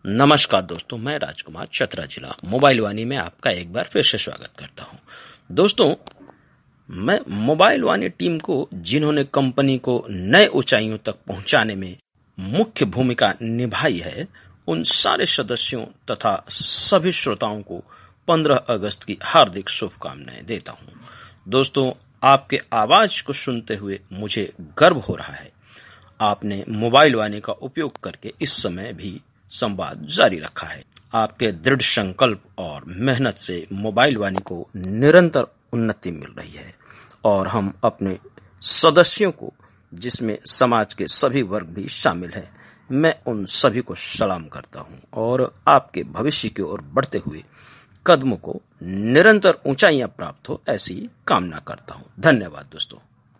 नमस्कार दोस्तों, मैं राजकुमार चतरा जिला मोबाइल वाणी में आपका एक बार फिर से स्वागत करता हूं। दोस्तों, मैं मोबाइल वाणी टीम को जिन्होंने कंपनी को नए ऊंचाइयों तक पहुंचाने में मुख्य भूमिका निभाई है, उन सारे सदस्यों तथा सभी श्रोताओं को 15 अगस्त की हार्दिक शुभकामनाएं देता हूं। दोस्तों, आपके आवाज को सुनते हुए मुझे गर्व हो रहा है। आपने मोबाइल वाणी का उपयोग करके इस समय भी संवाद जारी रखा है। आपके दृढ़ संकल्प और मेहनत से मोबाइल वाणी को निरंतर उन्नति मिल रही है और हम अपने सदस्यों को, जिसमें समाज के सभी वर्ग भी शामिल हैं, मैं उन सभी को सलाम करता हूं और आपके भविष्य की ओर बढ़ते हुए कदमों को निरंतर ऊंचाइयां प्राप्त हो, ऐसी कामना करता हूं। धन्यवाद दोस्तों।